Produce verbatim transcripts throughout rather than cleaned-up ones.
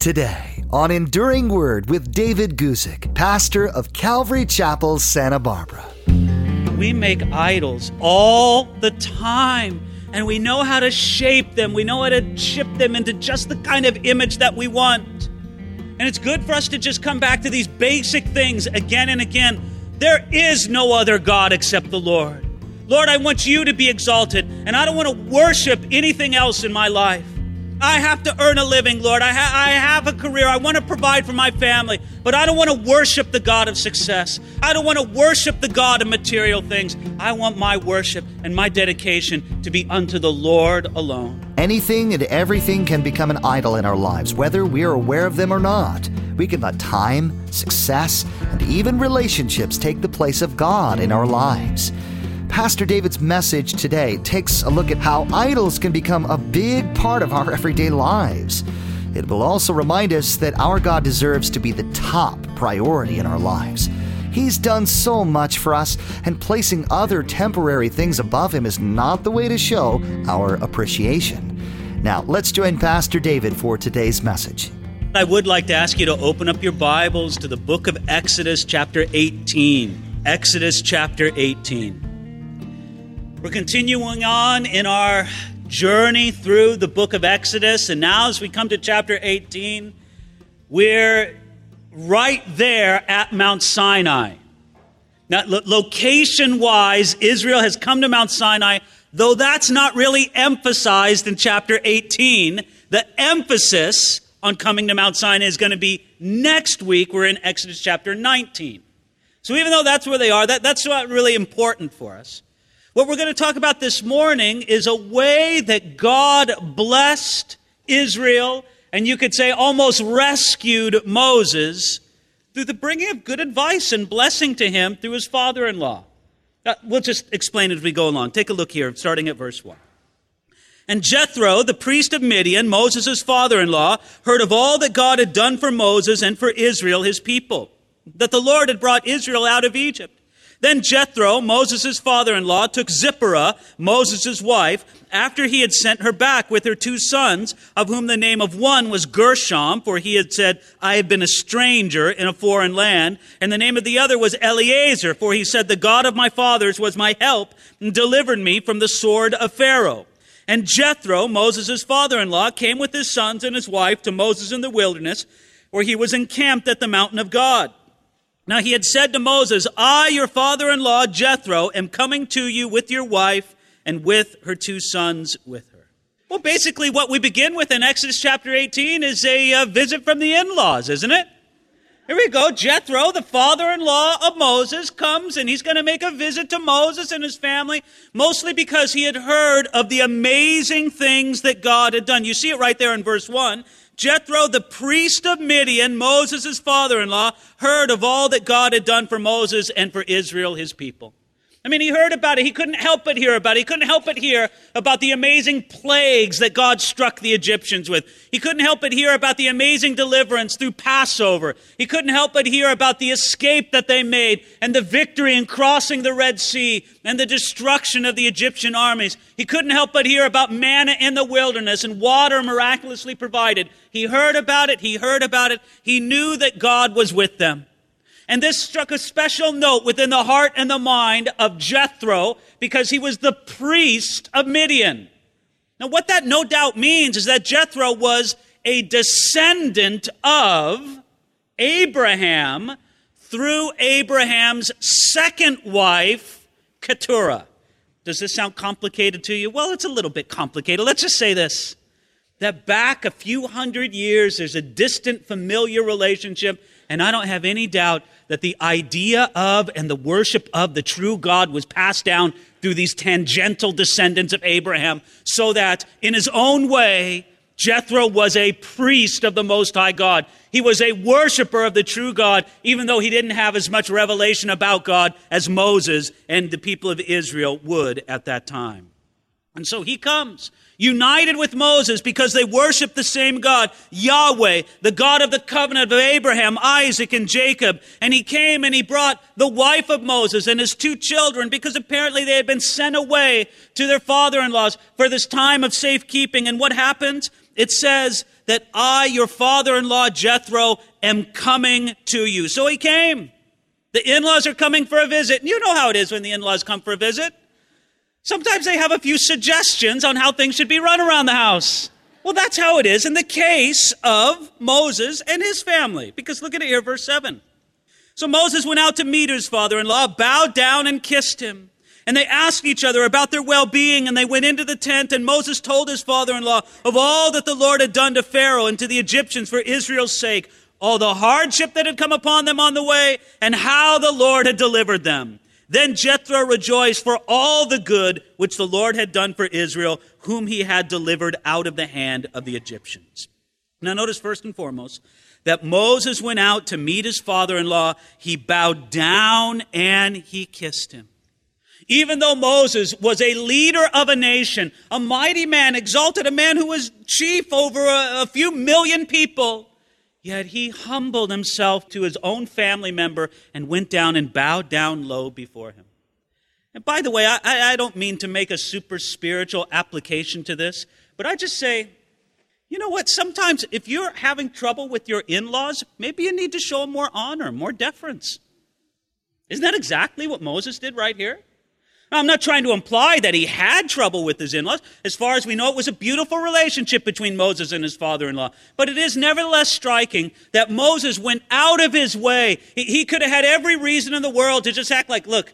Today on Enduring Word with David Guzik, pastor of Calvary Chapel, Santa Barbara. We make idols all the time, and we know how to shape them. We know how to shape them into just the kind of image that we want. And it's good for us to just come back to these basic things again and again. There is no other God except the Lord. Lord, I want you to be exalted, and I don't want to worship anything else in my life. I have to earn a living, Lord. I, ha- I have a career. I want to provide for my family, but I don't want to worship the God of success. I don't want to worship the God of material things. I want my worship and my dedication to be unto the Lord alone. Anything and everything can become an idol in our lives, whether we are aware of them or not. We can let time, success, and even relationships take the place of God in our lives. Pastor David's message today takes a look at how idols can become a big part of our everyday lives. It will also remind us that our God deserves to be the top priority in our lives. He's done so much for us, and placing other temporary things above Him is not the way to show our appreciation. Now, let's join Pastor David for today's message. I would like to ask you to open up your Bibles to the book of Exodus chapter eighteen. Exodus chapter eighteen. We're continuing on in our journey through the book of Exodus, and now as we come to chapter eighteen, we're right there at Mount Sinai. Now, lo- location-wise, Israel has come to Mount Sinai, though that's not really emphasized in chapter eighteen. The emphasis on coming to Mount Sinai is going to be next week. We're in Exodus chapter nineteen. So even though that's where they are, that, that's not really important for us. What we're going to talk about this morning is a way that God blessed Israel, and you could say almost rescued Moses through the bringing of good advice and blessing to him through his father-in-law. Uh, we'll just explain it as we go along. Take a look here, starting at verse one. And Jethro, the priest of Midian, Moses' father-in-law, heard of all that God had done for Moses and for Israel, his people, that the Lord had brought Israel out of Egypt. Then Jethro, Moses' father-in-law, took Zipporah, Moses' wife, after he had sent her back with her two sons, of whom the name of one was Gershom, for he had said, I have been a stranger in a foreign land. And the name of the other was Eleazar, for he said, the God of my fathers was my help and delivered me from the sword of Pharaoh. And Jethro, Moses' father-in-law, came with his sons and his wife to Moses in the wilderness, where he was encamped at the mountain of God. Now he had said to Moses, I, your father-in-law, Jethro, am coming to you with your wife and with her two sons with her. Well, basically what we begin with in Exodus chapter eighteen is a uh, visit from the in-laws, isn't it? Here we go. Jethro, the father-in-law of Moses, comes and he's going to make a visit to Moses and his family, mostly because he had heard of the amazing things that God had done. You see it right there in verse one. Jethro, the priest of Midian, Moses' father-in-law, heard of all that God had done for Moses and for Israel, his people. I mean, he heard about it. He couldn't help but hear about it. He couldn't help but hear about the amazing plagues that God struck the Egyptians with. He couldn't help but hear about the amazing deliverance through Passover. He couldn't help but hear about the escape that they made and the victory in crossing the Red Sea and the destruction of the Egyptian armies. He couldn't help but hear about manna in the wilderness and water miraculously provided. He heard about it. He heard about it. He knew that God was with them. And this struck a special note within the heart and the mind of Jethro because he was the priest of Midian. Now, what that no doubt means is that Jethro was a descendant of Abraham through Abraham's second wife, Keturah. Does this sound complicated to you? Well, it's a little bit complicated. Let's just say this, that back a few hundred years, there's a distant familiar relationship, and I don't have any doubt that the idea of and the worship of the true God was passed down through these tangential descendants of Abraham, so that in his own way, Jethro was a priest of the Most High God. He was a worshiper of the true God, even though he didn't have as much revelation about God as Moses and the people of Israel would at that time. And so he comes, united with Moses because they worship the same God, Yahweh, the God of the covenant of Abraham, Isaac, and Jacob. And he came and he brought the wife of Moses and his two children because apparently they had been sent away to their father-in-laws for this time of safekeeping. And what happens? It says that that I, your father-in-law Jethro, am coming to you. So he came. The in-laws are coming for a visit. And you know how it is when the in-laws come for a visit. Sometimes they have a few suggestions on how things should be run around the house. Well, that's how it is in the case of Moses and his family. Because look at it here, verse seven. So Moses went out to meet his father-in-law, bowed down and kissed him. And they asked each other about their well-being, and they went into the tent, and Moses told his father-in-law of all that the Lord had done to Pharaoh and to the Egyptians for Israel's sake, all the hardship that had come upon them on the way, and how the Lord had delivered them. Then Jethro rejoiced for all the good which the Lord had done for Israel, whom he had delivered out of the hand of the Egyptians. Now notice first and foremost that Moses went out to meet his father-in-law. He bowed down and he kissed him. Even though Moses was a leader of a nation, a mighty man, exalted, a man who was chief over a, a few million people, yet he humbled himself to his own family member and went down and bowed down low before him. And by the way, I, I don't mean to make a super spiritual application to this, but I just say, you know what? Sometimes if you're having trouble with your in-laws, maybe you need to show them more honor, more deference. Isn't that exactly what Moses did right here? Now, I'm not trying to imply that he had trouble with his in-laws. As far as we know, it was a beautiful relationship between Moses and his father-in-law. But it is nevertheless striking that Moses went out of his way. He, he could have had every reason in the world to just act like, look,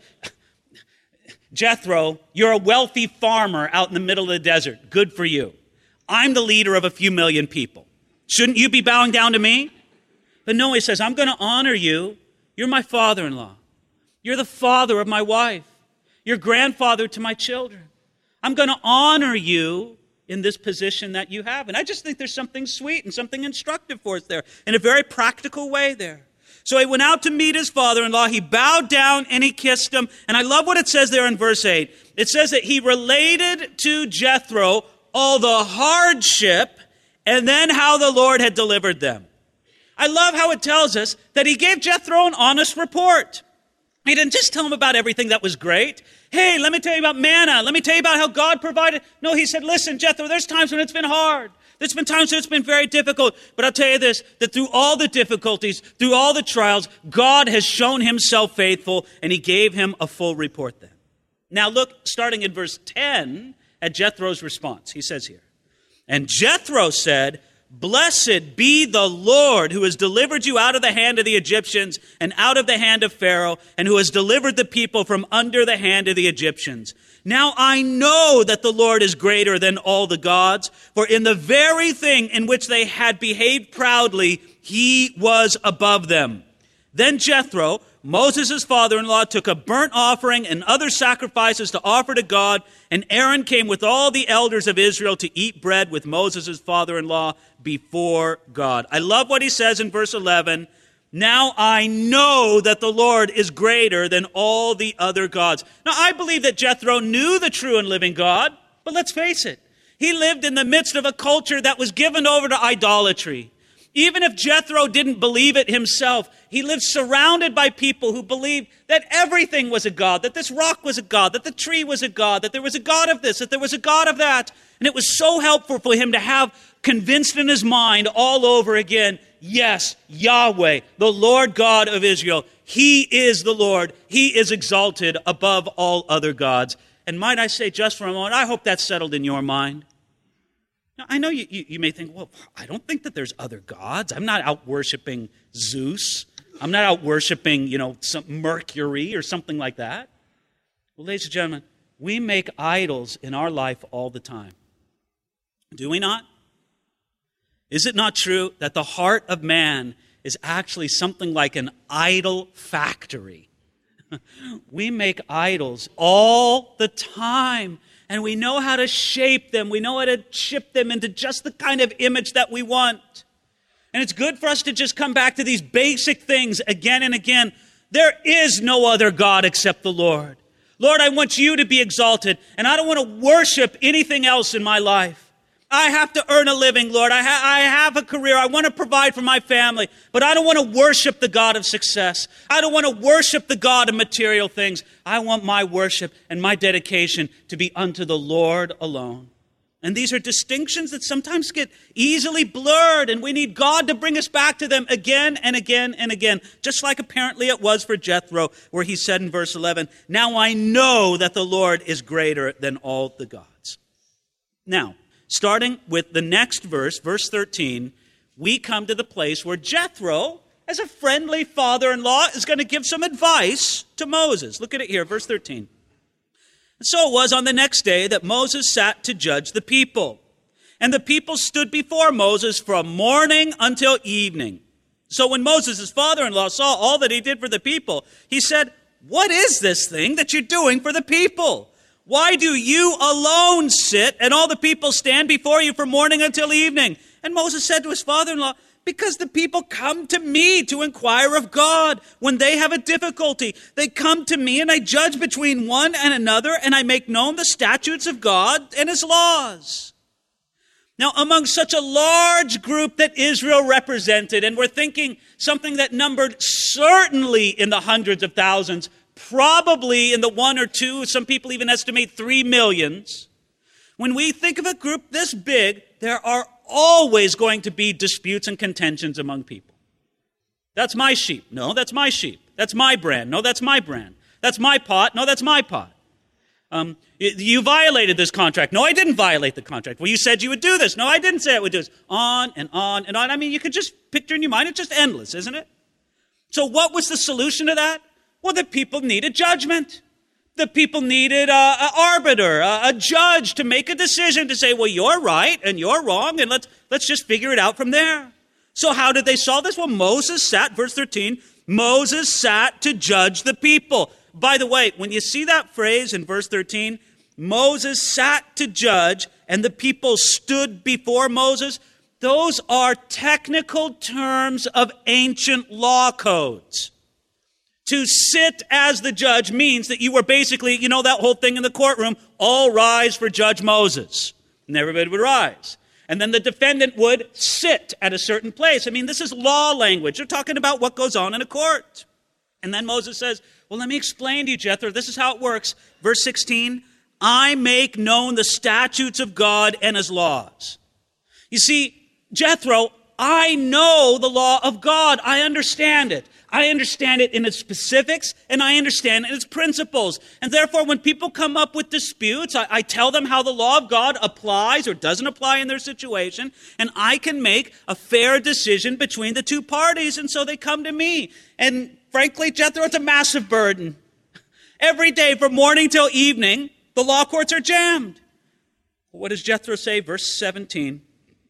Jethro, you're a wealthy farmer out in the middle of the desert. Good for you. I'm the leader of a few million people. Shouldn't you be bowing down to me? But no, he says, I'm going to honor you. You're my father-in-law. You're the father of my wife. Your grandfather to my children. I'm going to honor you in this position that you have. And I just think there's something sweet and something instructive for us there in a very practical way there. So he went out to meet his father-in-law. He bowed down and he kissed him. And I love what it says there in verse eight. It says that he related to Jethro all the hardship and then how the Lord had delivered them. I love how it tells us that he gave Jethro an honest report. He didn't just tell him about everything that was great. Hey, let me tell you about manna. Let me tell you about how God provided. No, he said, listen, Jethro, there's times when it's been hard. There's been times when it's been very difficult. But I'll tell you this, that through all the difficulties, through all the trials, God has shown himself faithful, and he gave him a full report then. Now look, starting in verse ten, at Jethro's response. He says here, and Jethro said, blessed be the Lord who has delivered you out of the hand of the Egyptians and out of the hand of Pharaoh, and who has delivered the people from under the hand of the Egyptians. Now I know that the Lord is greater than all the gods, for in the very thing in which they had behaved proudly, he was above them. Then Jethro, Moses' father-in-law, took a burnt offering and other sacrifices to offer to God, and Aaron came with all the elders of Israel to eat bread with Moses' father-in-law before God. I love what he says in verse eleven. Now I know that the Lord is greater than all the other gods. Now I believe that Jethro knew the true and living God, but let's face it. He lived in the midst of a culture that was given over to idolatry. Even if Jethro didn't believe it himself, he lived surrounded by people who believed that everything was a god, that this rock was a god, that the tree was a god, that there was a god of this, that there was a god of that. And it was so helpful for him to have convinced in his mind all over again, yes, Yahweh, the Lord God of Israel, he is the Lord. He is exalted above all other gods. And might I say just for a moment, I hope that's settled in your mind. Now, I know you, you, you may think, well, I don't think that there's other gods. I'm not out worshiping Zeus. I'm not out worshiping, you know, some Mercury or something like that. Well, ladies and gentlemen, we make idols in our life all the time. Do we not? Is it not true that the heart of man is actually something like an idol factory? We make idols all the time. And we know how to shape them. We know how to shape them into just the kind of image that we want. And it's good for us to just come back to these basic things again and again. There is no other God except the Lord. Lord, I want you to be exalted, and I don't want to worship anything else in my life. I have to earn a living, Lord. I, ha- I have a career. I want to provide for my family, but I don't want to worship the God of success. I don't want to worship the God of material things. I want my worship and my dedication to be unto the Lord alone. And these are distinctions that sometimes get easily blurred, and we need God to bring us back to them again and again and again, just like apparently it was for Jethro, where he said in verse eleven, "Now I know that the Lord is greater than all the gods." Now, starting with the next verse, verse thirteen, we come to the place where Jethro, as a friendly father-in-law, is going to give some advice to Moses. Look at it here, verse thirteen. So it was on the next day that Moses sat to judge the people. And the people stood before Moses from morning until evening. So when Moses, his father-in-law, saw all that he did for the people, he said, "What is this thing that you're doing for the people? Why do you alone sit and all the people stand before you from morning until evening?" And Moses said to his father-in-law, "Because the people come to me to inquire of God when they have a difficulty. They come to me and I judge between one and another, and I make known the statutes of God and his laws." Now, among such a large group that Israel represented, and we're thinking something that numbered certainly in the hundreds of thousands, probably in the one or two, some people even estimate three millions. When we think of a group this big, there are always going to be disputes and contentions among people. That's my sheep. No, that's my sheep. That's my brand. No, that's my brand. That's my pot. No, that's my pot. Um, you violated this contract. No, I didn't violate the contract. Well, you said you would do this. No, I didn't say I would do this. On and on and on. I mean, you could just picture in your mind. It's just endless, isn't it? So what was the solution to that? Well, the people needed judgment. The people needed an arbiter, a, a judge to make a decision to say, well, you're right and you're wrong, and let's let's just figure it out from there. So how did they solve this? Well, Moses sat, verse thirteen, Moses sat to judge the people. By the way, when you see that phrase in verse thirteen, Moses sat to judge and the people stood before Moses, those are technical terms of ancient law codes. To sit as the judge means that you were basically, you know, that whole thing in the courtroom, all rise for Judge Moses. And everybody would rise. And then the defendant would sit at a certain place. I mean, this is law language. They're talking about what goes on in a court. And then Moses says, well, let me explain to you, Jethro. This is how it works. Verse sixteen, I make known the statutes of God and his laws. You see, Jethro, I know the law of God. I understand it. I understand it in its specifics, and I understand its principles. And therefore, when people come up with disputes, I, I tell them how the law of God applies or doesn't apply in their situation, and I can make a fair decision between the two parties, and so they come to me. And frankly, Jethro, it's a massive burden. Every day from morning till evening, the law courts are jammed. What does Jethro say? Verse seventeen.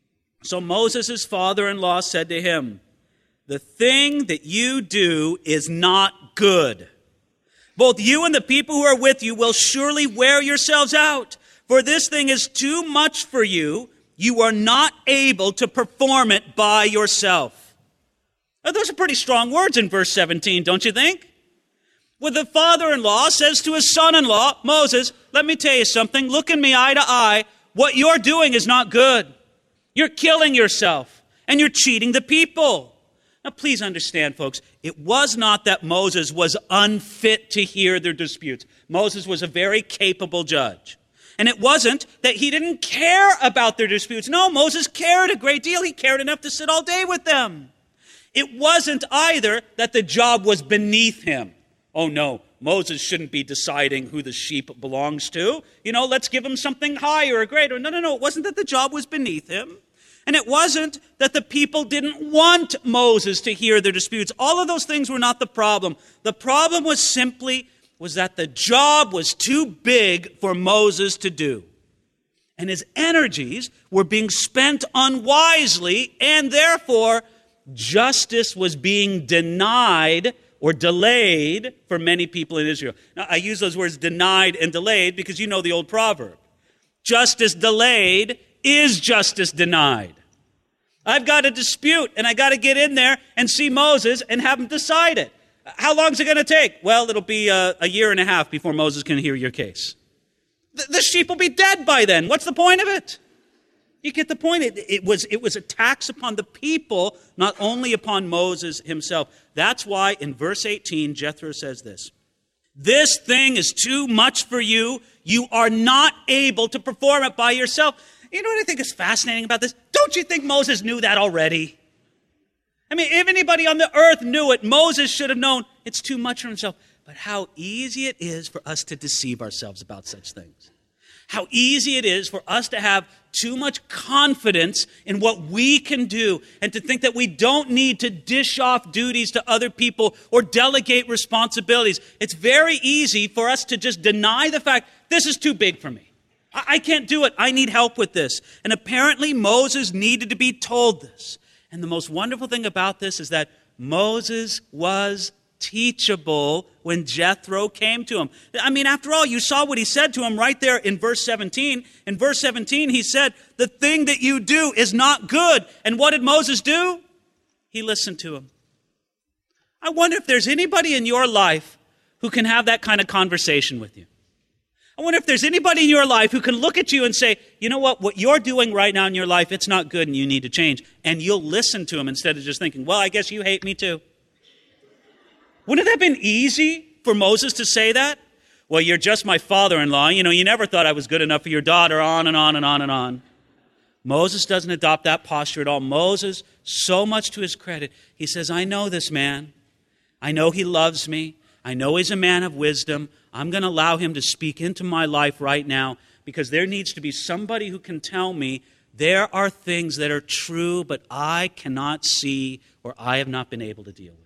So Moses, his father-in-law, said to him, the thing that you do is not good. Both you and the people who are with you will surely wear yourselves out. For this thing is too much for you. You are not able to perform it by yourself. Now, those are pretty strong words in verse seventeen, don't you think? Well, the father-in-law says to his son-in-law, Moses, let me tell you something. Look in me eye to eye. What you're doing is not good. You're killing yourself, and you're cheating the people. Now, please understand, folks, it was not that Moses was unfit to hear their disputes. Moses was a very capable judge. And it wasn't that he didn't care about their disputes. No, Moses cared a great deal. He cared enough to sit all day with them. It wasn't either that the job was beneath him. Oh, no, Moses shouldn't be deciding who the sheep belongs to. You know, let's give him something higher or greater. No, no, no, it wasn't that the job was beneath him. And it wasn't that the people didn't want Moses to hear their disputes. All of those things were not the problem. The problem was simply was that the job was too big for Moses to do. And his energies were being spent unwisely, and therefore justice was being denied or delayed for many people in Israel. Now, I use those words denied and delayed because you know the old proverb. Justice delayed is justice denied. I've got a dispute, and I got to get in there and see Moses and have him decide it. How long is it going to take? Well, it'll be a, a year and a half before Moses can hear your case. The, the sheep will be dead by then. What's the point of it? You get the point. It, it was, it was a tax upon the people, not only upon Moses himself. That's why in verse eighteen, Jethro says this. This thing is too much for you. You are not able to perform it by yourself. You know what I think is fascinating about this? Don't you think Moses knew that already? I mean, if anybody on the earth knew it, Moses should have known it's too much for himself. But how easy it is for us to deceive ourselves about such things. How easy it is for us to have too much confidence in what we can do and to think that we don't need to dish off duties to other people or delegate responsibilities. It's very easy for us to just deny the fact, this is too big for me. I, I can't do it. I need help with this. And apparently Moses needed to be told this. And the most wonderful thing about this is that Moses was teachable when Jethro came to him. I mean, after all, you saw what he said to him right there in verse seventeen. In verse seventeen, he said, the thing that you do is not good. And what did Moses do? He listened to him. I wonder if there's anybody in your life who can have that kind of conversation with you. I wonder if there's anybody in your life who can look at you and say, you know what, what you're doing right now in your life, it's not good and you need to change. And you'll listen to him instead of just thinking, well, I guess you hate me too. Wouldn't it have been easy for Moses to say that? Well, you're just my father-in-law. You know, you never thought I was good enough for your daughter, on and on and on and on. Moses doesn't adopt that posture at all. Moses, so much to his credit, he says, I know this man. I know he loves me. I know he's a man of wisdom. I'm going to allow him to speak into my life right now because there needs to be somebody who can tell me there are things that are true, but I cannot see or I have not been able to deal with.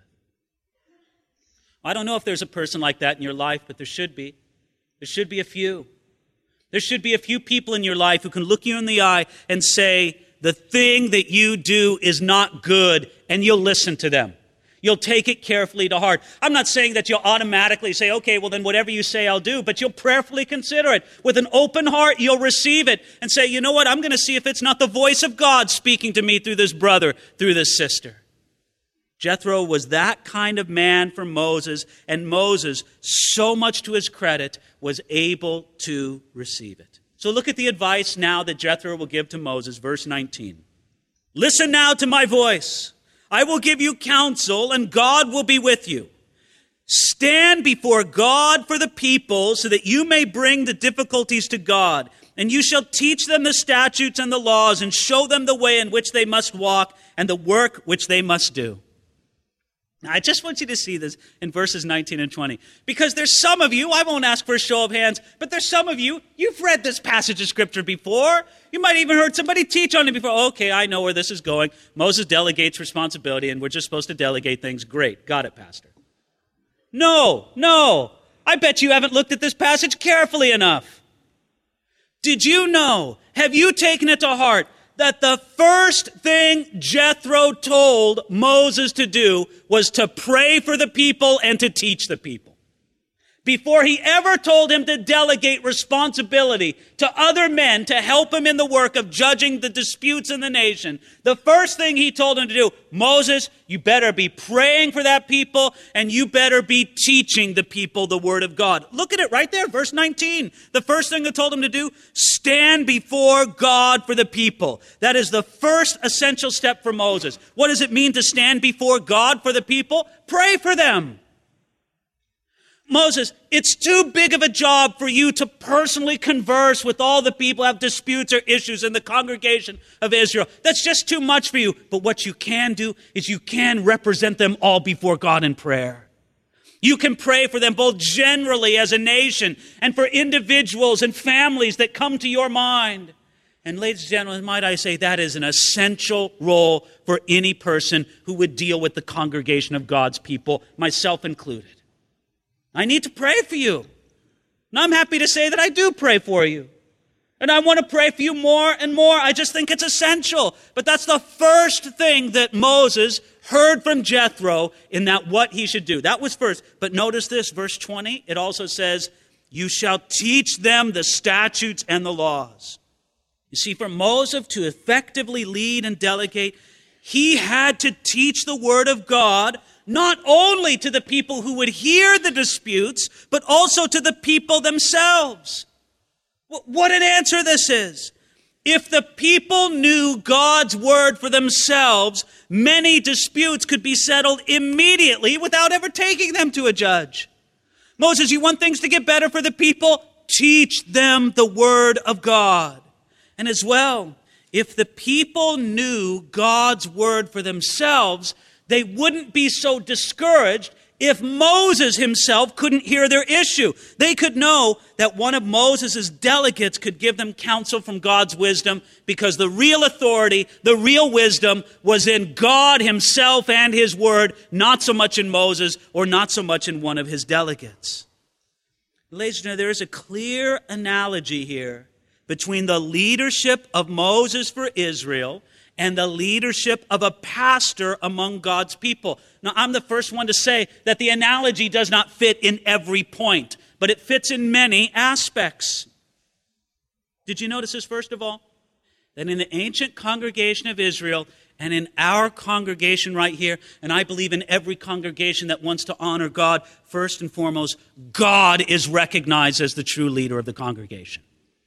I don't know if there's a person like that in your life, but there should be. There should be a few. There should be a few people in your life who can look you in the eye and say, the thing that you do is not good, and you'll listen to them. You'll take it carefully to heart. I'm not saying that you'll automatically say, okay, well then whatever you say I'll do, but you'll prayerfully consider it. With an open heart, you'll receive it and say, you know what, I'm going to see if it's not the voice of God speaking to me through this brother, through this sister. Jethro was that kind of man for Moses, and Moses, so much to his credit, was able to receive it. So look at the advice now that Jethro will give to Moses, verse nineteen. Listen now to my voice. I will give you counsel, and God will be with you. Stand before God for the people so that you may bring the difficulties to God, and you shall teach them the statutes and the laws and show them the way in which they must walk and the work which they must do. Now, I just want you to see this in verses nineteen and twenty, because there's some of you, I won't ask for a show of hands, but there's some of you, you've read this passage of Scripture before. You might even heard somebody teach on it before. Okay, I know where this is going. Moses delegates responsibility, and we're just supposed to delegate things. Great. Got it, Pastor. No, no. I bet you haven't looked at this passage carefully enough. Did you know, have you taken it to heart, that the first thing Jethro told Moses to do was to pray for the people and to teach the people? Before he ever told him to delegate responsibility to other men to help him in the work of judging the disputes in the nation, the first thing he told him to do, Moses, you better be praying for that people and you better be teaching the people the word of God. Look at it right there, verse nineteen. The first thing he told him to do, stand before God for the people. That is the first essential step for Moses. What does it mean to stand before God for the people? Pray for them. Moses, it's too big of a job for you to personally converse with all the people who have disputes or issues in the congregation of Israel. That's just too much for you. But what you can do is you can represent them all before God in prayer. You can pray for them both generally as a nation and for individuals and families that come to your mind. And ladies and gentlemen, might I say that is an essential role for any person who would deal with the congregation of God's people, myself included. I need to pray for you. And I'm happy to say that I do pray for you. And I want to pray for you more and more. I just think it's essential. But that's the first thing that Moses heard from Jethro in that what he should do. That was first. But notice this, verse twenty, it also says, you shall teach them the statutes and the laws. You see, for Moses to effectively lead and delegate, he had to teach the word of God not only to the people who would hear the disputes, but also to the people themselves. What an answer this is. If the people knew God's word for themselves, many disputes could be settled immediately without ever taking them to a judge. Moses, you want things to get better for the people? Teach them the word of God. And as well, if the people knew God's word for themselves, they wouldn't be so discouraged if Moses himself couldn't hear their issue. They could know that one of Moses' delegates could give them counsel from God's wisdom, because the real authority, the real wisdom was in God himself and his word, not so much in Moses or not so much in one of his delegates. Ladies and gentlemen, there is a clear analogy here between the leadership of Moses for Israel and the leadership of a pastor among God's people. Now, I'm the first one to say that the analogy does not fit in every point, but it fits in many aspects. Did you notice this, first of all? That in the ancient congregation of Israel and in our congregation right here, and I believe in every congregation that wants to honor God, first and foremost, God is recognized as the true leader of the congregation.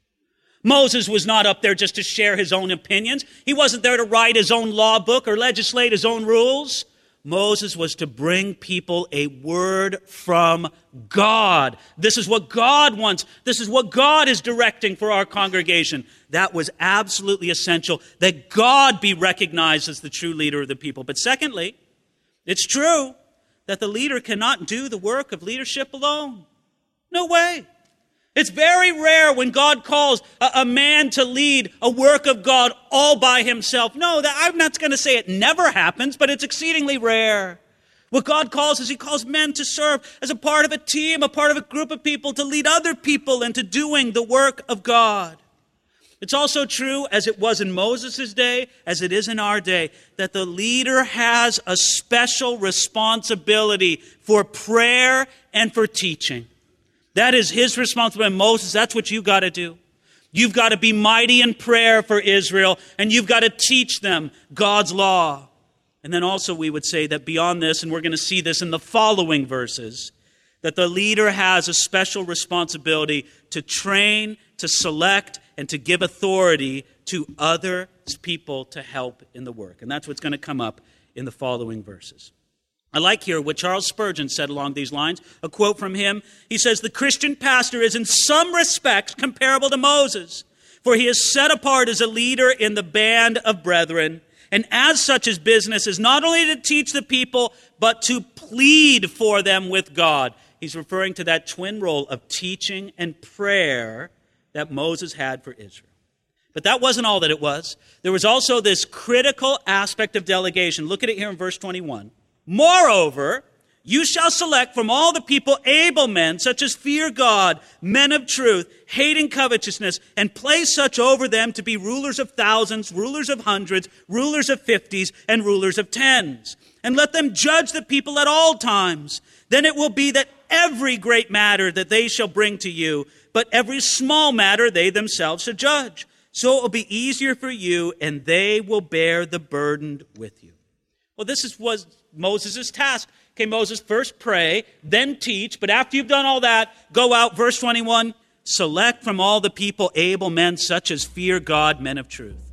Moses was not up there just to share his own opinions. He wasn't there to write his own law book or legislate his own rules. Moses was to bring people a word from God. This is what God wants. This is what God is directing for our congregation. That was absolutely essential, that God be recognized as the true leader of the people. But secondly, it's true that the leader cannot do the work of leadership alone. No way. It's very rare when God calls a, a man to lead a work of God all by himself. No, that, I'm not going to say it never happens, but it's exceedingly rare. What God calls is he calls men to serve as a part of a team, a part of a group of people, to lead other people into doing the work of God. It's also true, as it was in Moses' day, as it is in our day, that the leader has a special responsibility for prayer and for teaching. That is his responsibility. Moses, that's what you've got to do. You've got to be mighty in prayer for Israel, and you've got to teach them God's law. And then also we would say that beyond this, and we're going to see this in the following verses, that the leader has a special responsibility to train, to select, and to give authority to other people to help in the work. And that's what's going to come up in the following verses. I like here what Charles Spurgeon said along these lines, a quote from him. He says, "The Christian pastor is in some respects comparable to Moses, for he is set apart as a leader in the band of brethren, and as such his business is not only to teach the people, but to plead for them with God." He's referring to that twin role of teaching and prayer that Moses had for Israel. But that wasn't all that it was. There was also this critical aspect of delegation. Look at it here in verse twenty-one. "Moreover, you shall select from all the people able men, such as fear God, men of truth, hating covetousness, and place such over them to be rulers of thousands, rulers of hundreds, rulers of fifties, and rulers of tens. And let them judge the people at all times. Then it will be that every great matter that they shall bring to you, but every small matter they themselves shall judge. So it will be easier for you, and they will bear the burden with you." Well, this is, was Moses' task. Okay, Moses, first pray, then teach, but after you've done all that, go out, verse twenty-one, select from all the people able men such as fear God, men of truth.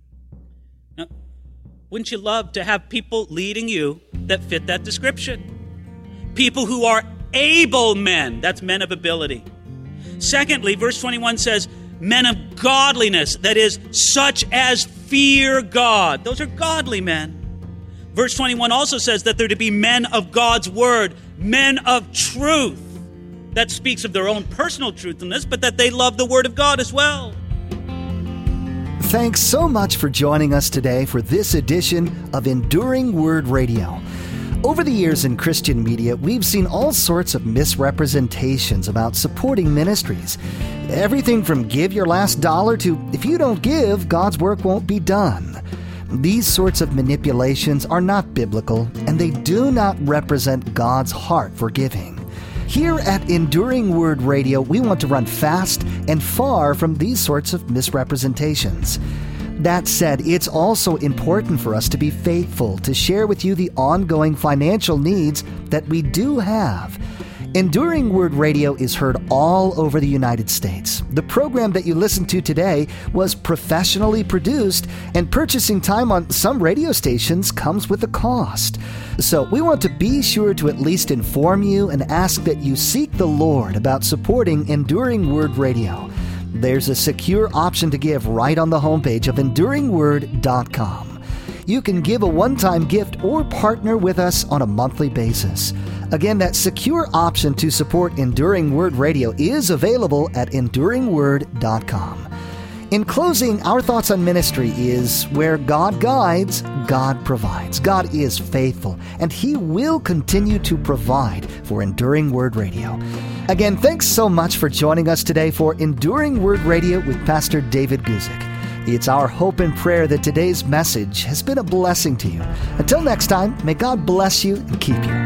Now, wouldn't you love to have people leading you that fit that description? People who are able men, that's men of ability. Secondly, verse twenty-one says, men of godliness, that is, such as fear God. Those are godly men. Verse twenty-one also says that they're to be men of God's word, men of truth. That speaks of their own personal truthfulness, but that they love the word of God as well. Thanks so much for joining us today for this edition of Enduring Word Radio. Over the years in Christian media, we've seen all sorts of misrepresentations about supporting ministries. Everything from give your last dollar to if you don't give, God's work won't be done. These sorts of manipulations are not biblical, and they do not represent God's heart for giving. Here at Enduring Word Radio, we want to run fast and far from these sorts of misrepresentations. That said, it's also important for us to be faithful to share with you the ongoing financial needs that we do have. Enduring Word Radio is heard all over the United States. The program that you listen to today was professionally produced, and purchasing time on some radio stations comes with a cost. So we want to be sure to at least inform you and ask that you seek the Lord about supporting Enduring Word Radio. There's a secure option to give right on the homepage of enduring word dot com. You can give a one-time gift or partner with us on a monthly basis. Again, that secure option to support Enduring Word Radio is available at enduring word dot com. In closing, our thoughts on ministry is where God guides, God provides. God is faithful, and He will continue to provide for Enduring Word Radio. Again, thanks so much for joining us today for Enduring Word Radio with Pastor David Guzik. It's our hope and prayer that today's message has been a blessing to you. Until next time, may God bless you and keep you.